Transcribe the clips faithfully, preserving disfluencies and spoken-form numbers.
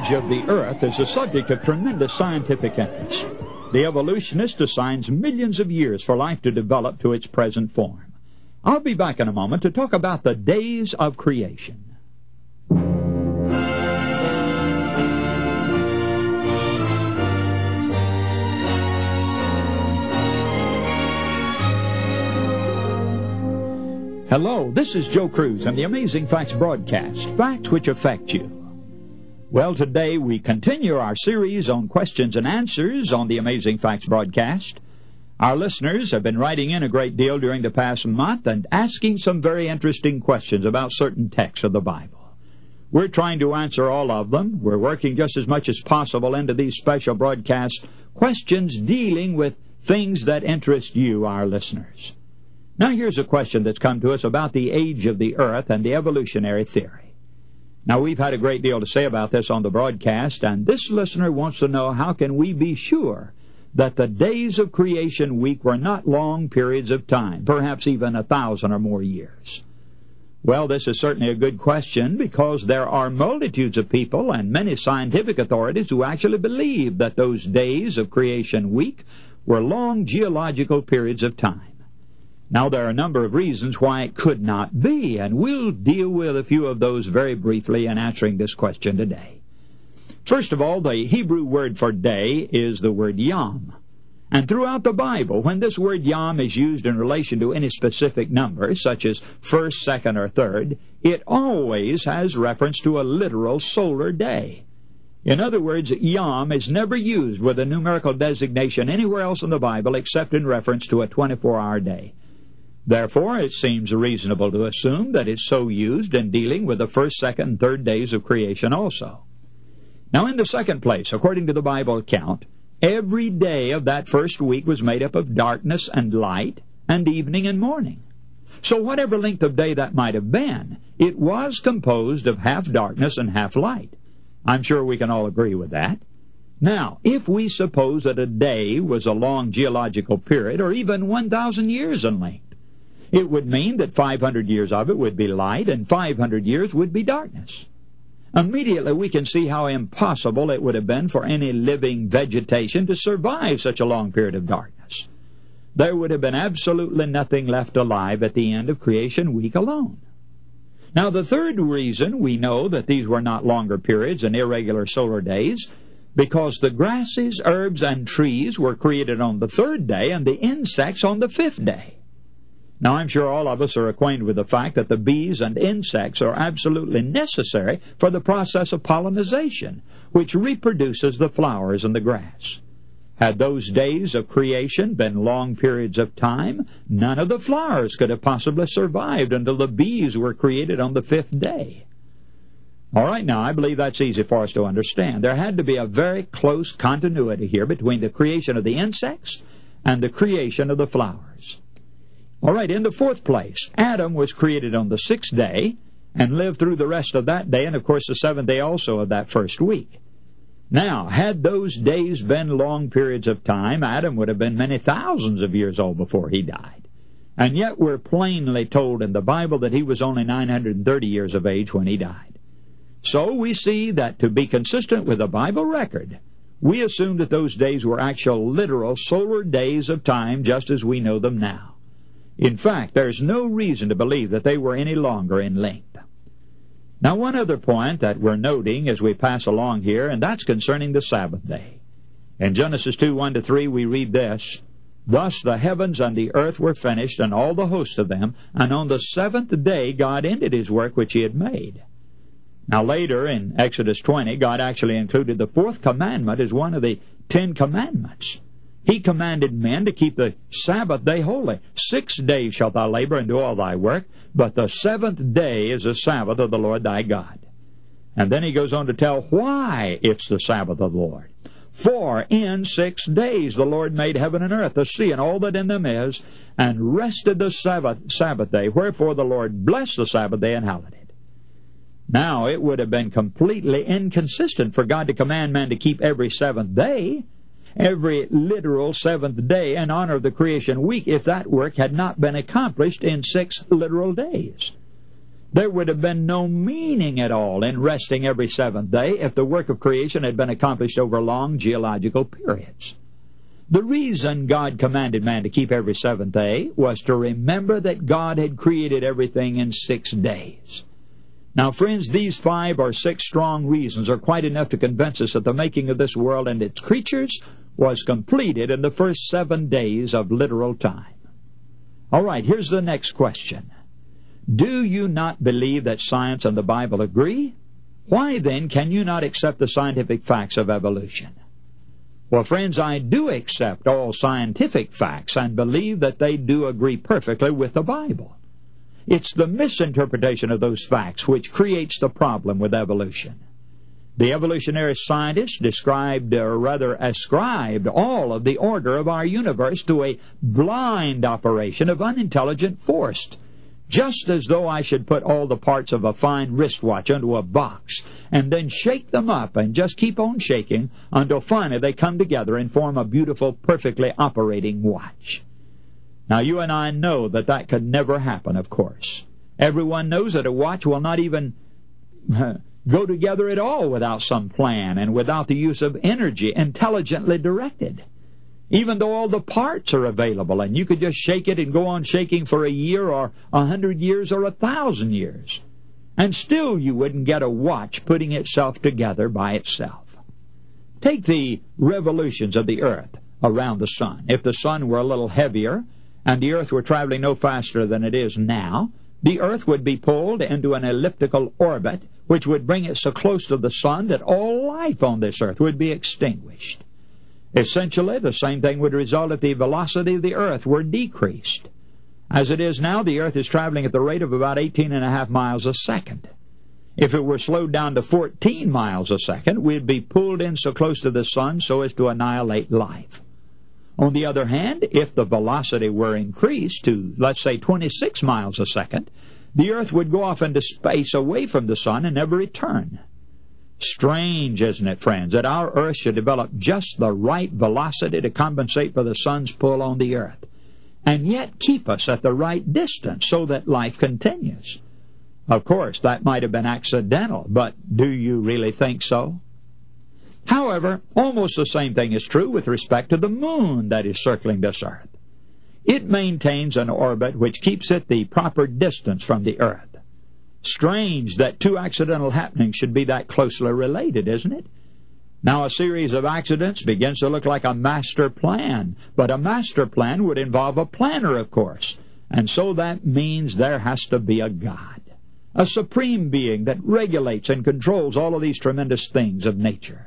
age of the earth is a subject of tremendous scientific interest. The evolutionist assigns millions of years for life to develop to its present form. I'll be back in a moment to talk about the days of creation. Hello, this is Joe Cruz and the Amazing Facts broadcast, facts which affect you. Well, today we continue our series on questions and answers on the Amazing Facts broadcast. Our listeners have been writing in a great deal during the past month and asking some very interesting questions about certain texts of the Bible. We're trying to answer all of them. We're working just as much as possible into these special broadcasts, questions dealing with things that interest you, our listeners. Now here's a question that's come to us about the age of the earth and the evolutionary theory. Now we've had a great deal to say about this on the broadcast, and this listener wants to know how can we be sure that the days of creation week were not long periods of time, perhaps even a thousand or more years. Well, this is certainly a good question because there are multitudes of people and many scientific authorities who actually believe that those days of creation week were long geological periods of time. Now, there are a number of reasons why it could not be, and we'll deal with a few of those very briefly in answering this question today. First of all, the Hebrew word for day is the word yom. And throughout the Bible, when this word yom is used in relation to any specific number, such as first, second, or third, it always has reference to a literal solar day. In other words, yom is never used with a numerical designation anywhere else in the Bible except in reference to a twenty-four hour day. Therefore, it seems reasonable to assume that it's so used in dealing with the first, second, and third days of creation also. Now, in the second place, according to the Bible account, every day of that first week was made up of darkness and light, and evening and morning. So whatever length of day that might have been, it was composed of half darkness and half light. I'm sure we can all agree with that. Now, if we suppose that a day was a long geological period, or even one thousand years in length, it would mean that five hundred years of it would be light and five hundred years would be darkness. Immediately we can see how impossible it would have been for any living vegetation to survive such a long period of darkness. There would have been absolutely nothing left alive at the end of creation week alone. Now, the third reason we know that these were not longer periods and irregular solar days, because the grasses, herbs, and trees were created on the third day and the insects on the fifth day. Now, I'm sure all of us are acquainted with the fact that the bees and insects are absolutely necessary for the process of pollination, which reproduces the flowers and the grass. Had those days of creation been long periods of time, none of the flowers could have possibly survived until the bees were created on the fifth day. All right, now, I believe that's easy for us to understand. There had to be a very close continuity here between the creation of the insects and the creation of the flowers. All right, in the fourth place, Adam was created on the sixth day and lived through the rest of that day and, of course, the seventh day also of that first week. Now, had those days been long periods of time, Adam would have been many thousands of years old before he died. And yet we're plainly told in the Bible that he was only nine hundred thirty years of age when he died. So we see that to be consistent with the Bible record, we assume that those days were actual literal solar days of time just as we know them now. In fact, there's no reason to believe that they were any longer in length. Now, one other point that we're noting as we pass along here, and that's concerning the Sabbath day. In Genesis two, one to three, we read this, "Thus the heavens and the earth were finished, and all the host of them, and on the seventh day God ended his work which he had made." Now, later in Exodus twenty, God actually included the fourth commandment as one of the Ten Commandments. He commanded men to keep the Sabbath day holy. Six days shalt thou labor and do all thy work, but the seventh day is the Sabbath of the Lord thy God. And then he goes on to tell why it's the Sabbath of the Lord. For in six days the Lord made heaven and earth, the sea, and all that in them is, and rested the Sabbath, Sabbath day. Wherefore the Lord blessed the Sabbath day and hallowed it. Now, it would have been completely inconsistent for God to command man to keep every seventh day, every literal seventh day in honor of the creation week, if that work had not been accomplished in six literal days. There would have been no meaning at all in resting every seventh day if the work of creation had been accomplished over long geological periods. The reason God commanded man to keep every seventh day was to remember that God had created everything in six days. Now, friends, these five or six strong reasons are quite enough to convince us that the making of this world and its creatures was completed in the first seven days of literal time. All right, here's the next question. Do you not believe that science and the Bible agree? Why then can you not accept the scientific facts of evolution? Well, friends, I do accept all scientific facts and believe that they do agree perfectly with the Bible. It's the misinterpretation of those facts which creates the problem with evolution. The evolutionary scientists described, or rather ascribed, all of the order of our universe to a blind operation of unintelligent force, just as though I should put all the parts of a fine wristwatch into a box and then shake them up and just keep on shaking until finally they come together and form a beautiful, perfectly operating watch. Now, you and I know that that could never happen, of course. Everyone knows that a watch will not even go together at all without some plan and without the use of energy intelligently directed. Even though all the parts are available and you could just shake it and go on shaking for a year or a hundred years or a thousand years, and still you wouldn't get a watch putting itself together by itself. Take the revolutions of the earth around the sun. If the sun were a little heavier and the earth were traveling no faster than it is now, the earth would be pulled into an elliptical orbit which would bring it so close to the sun that all life on this earth would be extinguished. Essentially, the same thing would result if the velocity of the earth were decreased. As it is now, the earth is traveling at the rate of about eighteen and a half miles a second. If it were slowed down to fourteen miles a second, we'd be pulled in so close to the sun so as to annihilate life. On the other hand, if the velocity were increased to, let's say, twenty-six miles a second, the earth would go off into space away from the sun and never return. Strange, isn't it, friends, that our earth should develop just the right velocity to compensate for the sun's pull on the earth, and yet keep us at the right distance so that life continues. Of course, that might have been accidental, but do you really think so? However, almost the same thing is true with respect to the moon that is circling this earth. It maintains an orbit which keeps it the proper distance from the earth. Strange that two accidental happenings should be that closely related, isn't it? Now, a series of accidents begins to look like a master plan, but a master plan would involve a planner, of course, and so that means there has to be a God, a supreme being that regulates and controls all of these tremendous things of nature.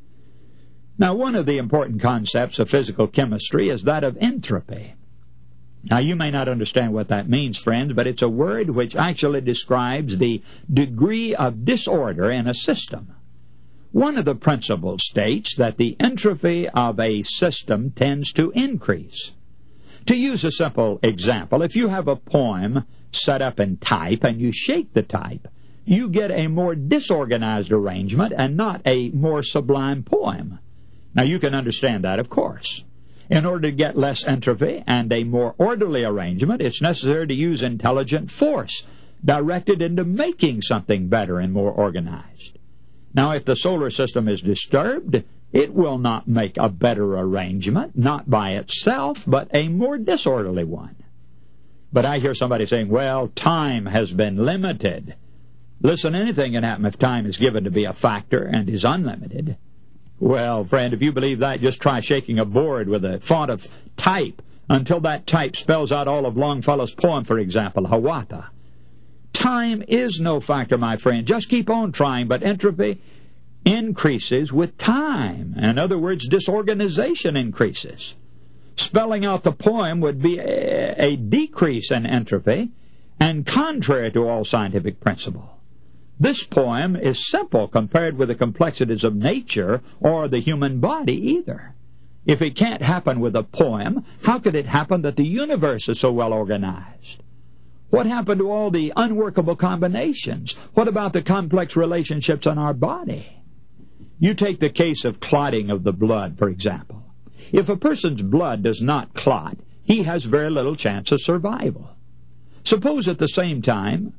Now, one of the important concepts of physical chemistry is that of entropy. Now, you may not understand what that means, friends, but it's a word which actually describes the degree of disorder in a system. One of the principles states that the entropy of a system tends to increase. To use a simple example, if you have a poem set up in type and you shake the type, you get a more disorganized arrangement and not a more sublime poem. Now, you can understand that, of course. In order to get less entropy and a more orderly arrangement, it's necessary to use intelligent force directed into making something better and more organized. Now, if the solar system is disturbed, it will not make a better arrangement, not by itself, but a more disorderly one. But I hear somebody saying, well, time has been limited. Listen, anything can happen if time is given to be a factor and is unlimited. Well, friend, if you believe that, just try shaking a board with a font of type until that type spells out all of Longfellow's poem, for example, Hiawatha. Time is no factor, my friend. Just keep on trying, but entropy increases with time. In other words, disorganization increases. Spelling out the poem would be a, a decrease in entropy and contrary to all scientific principle. This poem is simple compared with the complexities of nature or the human body either. If it can't happen with a poem, how could it happen that the universe is so well organized? What happened to all the unworkable combinations? What about the complex relationships in our body? You take the case of clotting of the blood, for example. If a person's blood does not clot, he has very little chance of survival. Suppose at the same time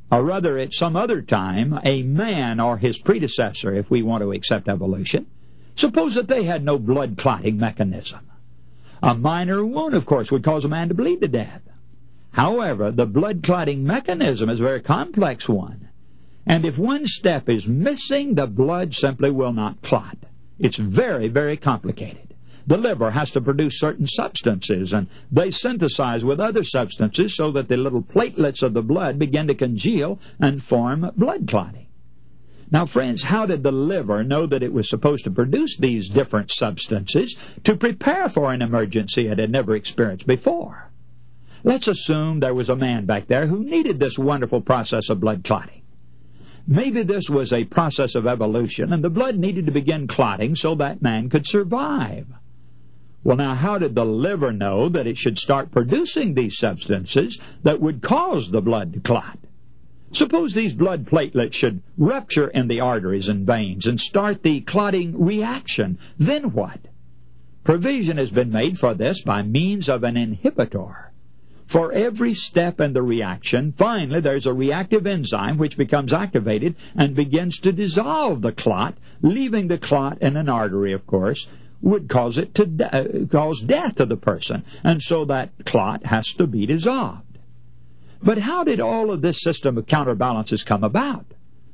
or rather at some other time, a man or his predecessor, if we want to accept evolution, suppose that they had no blood clotting mechanism. A minor wound, of course, would cause a man to bleed to death. However, the blood clotting mechanism is a very complex one. And if one step is missing, the blood simply will not clot. It's very, very complicated. The liver has to produce certain substances, and they synthesize with other substances so that the little platelets of the blood begin to congeal and form blood clotting. Now, friends, how did the liver know that it was supposed to produce these different substances to prepare for an emergency it had never experienced before? Let's assume there was a man back there who needed this wonderful process of blood clotting. Maybe this was a process of evolution, and the blood needed to begin clotting so that man could survive. Well, now, how did the liver know that it should start producing these substances that would cause the blood to clot? Suppose these blood platelets should rupture in the arteries and veins and start the clotting reaction. Then what? Provision has been made for this by means of an inhibitor. For every step in the reaction, finally there's a reactive enzyme which becomes activated and begins to dissolve the clot, leaving the clot in an artery, of course, would cause it to de- cause death to the person, and so that clot has to be dissolved. But how did all of this system of counterbalances come about?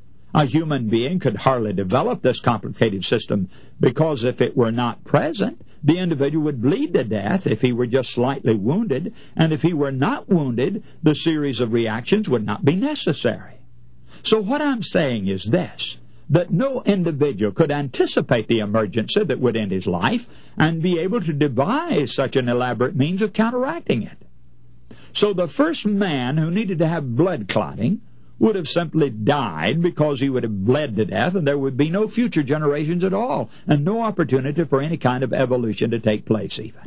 A human being could hardly develop this complicated system, because if it were not present, the individual would bleed to death if he were just slightly wounded, and if he were not wounded, the series of reactions would not be necessary. So what I'm saying is this, that no individual could anticipate the emergency that would end his life and be able to devise such an elaborate means of counteracting it. So the first man who needed to have blood clotting would have simply died because he would have bled to death, and there would be no future generations at all, and no opportunity for any kind of evolution to take place even.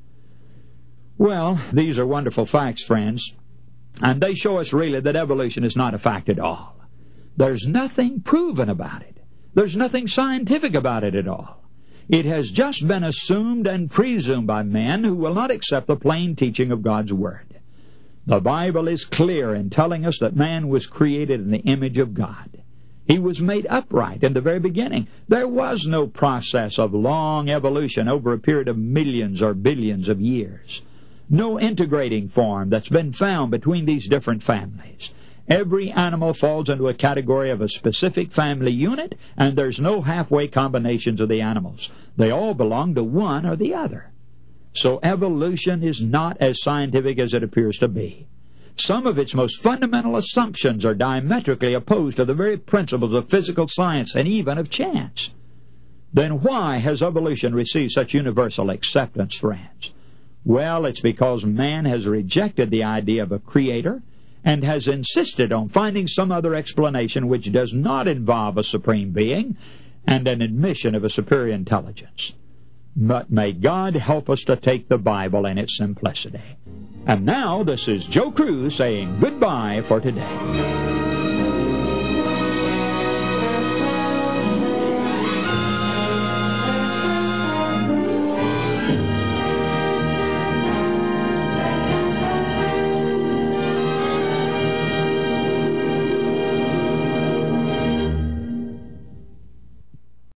Well, these are wonderful facts, friends, and they show us really that evolution is not a fact at all. There's nothing proven about it. There's nothing scientific about it at all. It has just been assumed and presumed by men who will not accept the plain teaching of God's Word. The Bible is clear in telling us that man was created in the image of God. He was made upright in the very beginning. There was no process of long evolution over a period of millions or billions of years. No integrating form that's been found between these different families. Every animal falls into a category of a specific family unit, and there's no halfway combinations of the animals. They all belong to one or the other. So evolution is not as scientific as it appears to be. Some of its most fundamental assumptions are diametrically opposed to the very principles of physical science and even of chance. Then why has evolution received such universal acceptance, friends? Well, it's because man has rejected the idea of a creator and has insisted on finding some other explanation which does not involve a supreme being and an admission of a superior intelligence. But may God help us to take the Bible in its simplicity. And now, this is Joe Cruz saying goodbye for today.